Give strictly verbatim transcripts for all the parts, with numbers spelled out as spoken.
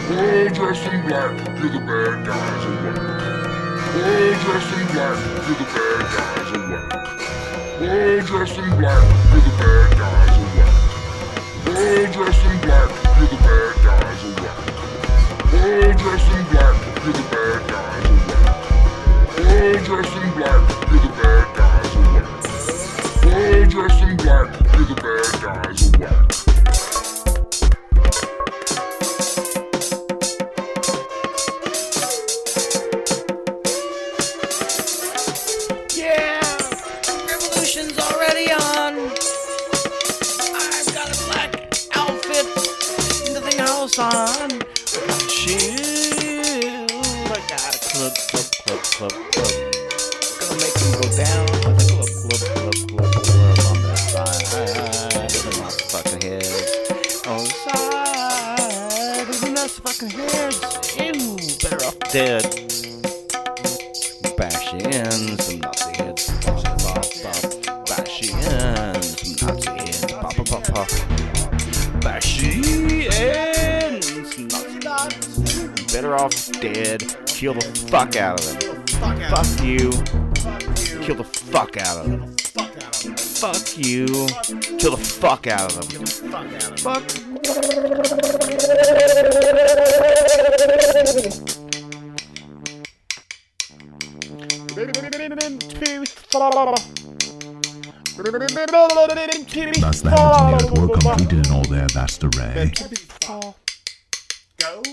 All dressed in black, you're the bad guys awake. All dressed in black, you're the bad guys awake. All dressed in black, you're the bad guys awake. All dressed in black, you're the bad guys awake. All dressed in black, you're the bad guys awake. All dressed in black, you're the bad guys awake. All dressed in black, you're the bad guys awake. On shield, I got a club, club, club, club, club. Gonna make them go down with a club, club, club, club, club on the side of the fucking heads. On the side of the nuts fucking heads. Ew, better off dead. Bash in some Nazi heads. Pop, pop, pop. Bash in some Nazi heads. Pop, pop, pop, pop. Bash in. Better off dead. Kill the fuck out of them. Fuck, fuck you. Kill the fuck out of them. Fuck you. Kill the fuck out of them. Fuck. Thus the Hemispheres were completed in all their vast array. Go.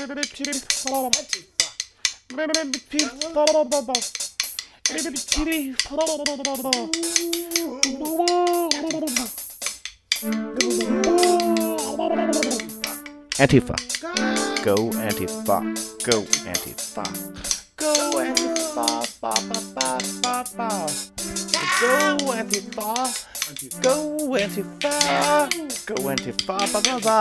Antifa. Go Antifa. Go Antifa. Go Antifa. Ba, ba, ba, ba, ba. Go Antifa. Go Antifa. Go Antifa. Ba, ba, ba.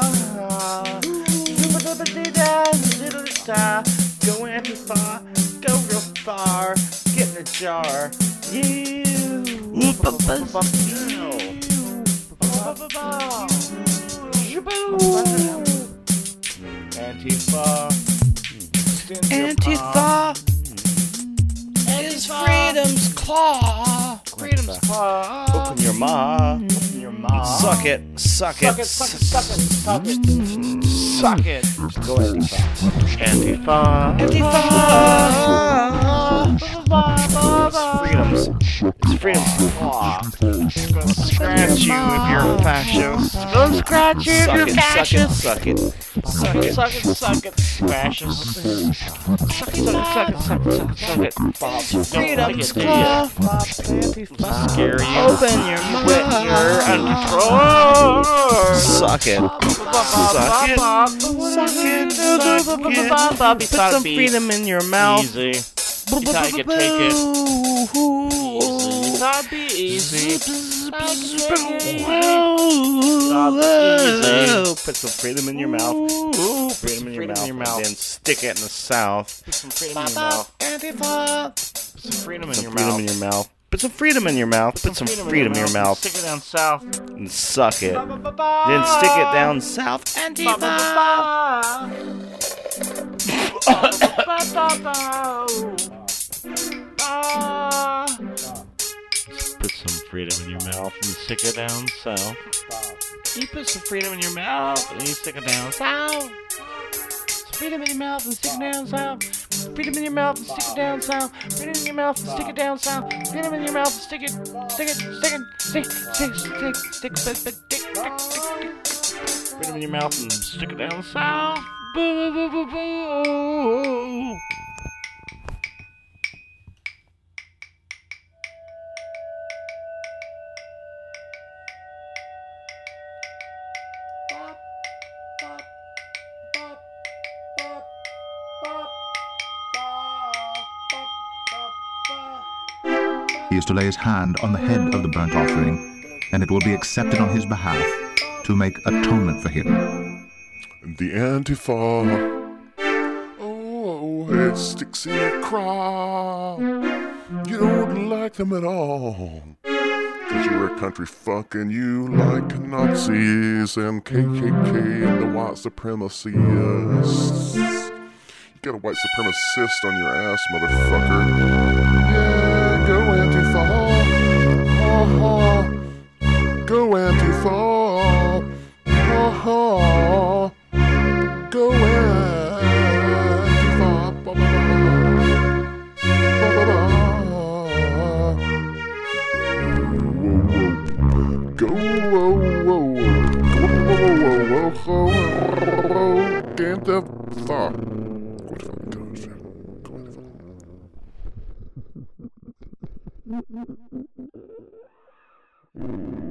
Go Antifa, go real far, get in a jar. You, Antifa, Antifa is freedom's claw. Freedom's claw. Open your maw. Open your maw. Suck it. Suck it. Suck it. Suck it. Suck it. Suck it. Go Antifa. Antifa. Antifa. Freedom's. It's freedom's claw. Gonna scratch you if you're a fascist. Gonna scratch you if you're a fascist. Suck it. Suck it. Suck it. Suck it. Fascist. Suck it. Suck it. Suck it. Suck it. Suck it. Freedom's claw. Scare you. Open your mouth. You're under control. Suck it. Suck it. Suck it. Suck it. Put some freedom in your mouth. Easy. You thought you could take it. Easy. You thought it'd be easy. Put some freedom in your mouth. Freedom in your mouth. And then stick it in the south. Put some freedom in your mouth. Antifa. Put some freedom in your mouth. Put some freedom in your mouth. Put some freedom in your mouth. Stick it down south. And suck it. Then stick it down south. Antifa. Put some freedom in your mouth and stick it down south. You put some freedom in your mouth and you stick it down south. Freedom in your mouth and stick it down south. Freedom in your mouth and stick it down south. Freedom in your mouth and stick it down south. Freedom in your mouth and stick it, stick it, stick it, stick, stick, stick, stick, stick, stick, stick, stick. Freedom in your mouth and stick it down south. Boo, boo, boo, boo. He is to lay his hand on the head of the burnt offering, and it will be accepted on his behalf to make atonement for him. The Antifa, oh, it sticks in your craw. You don't like them at all, 'cause cause you're a country fucking you like Nazis and K K K and the white supremacists. You got a white supremacist on your ass, motherfucker. Yeah, go Antifa. Ha ha. Go Antifa. Ha ha. Go Antifa. Ba, ba, ba. Ba, ba, ba. Go, whoa, whoa, whoa, whoa, whoa, whoa, whoa, get the fuck. Go, go, go.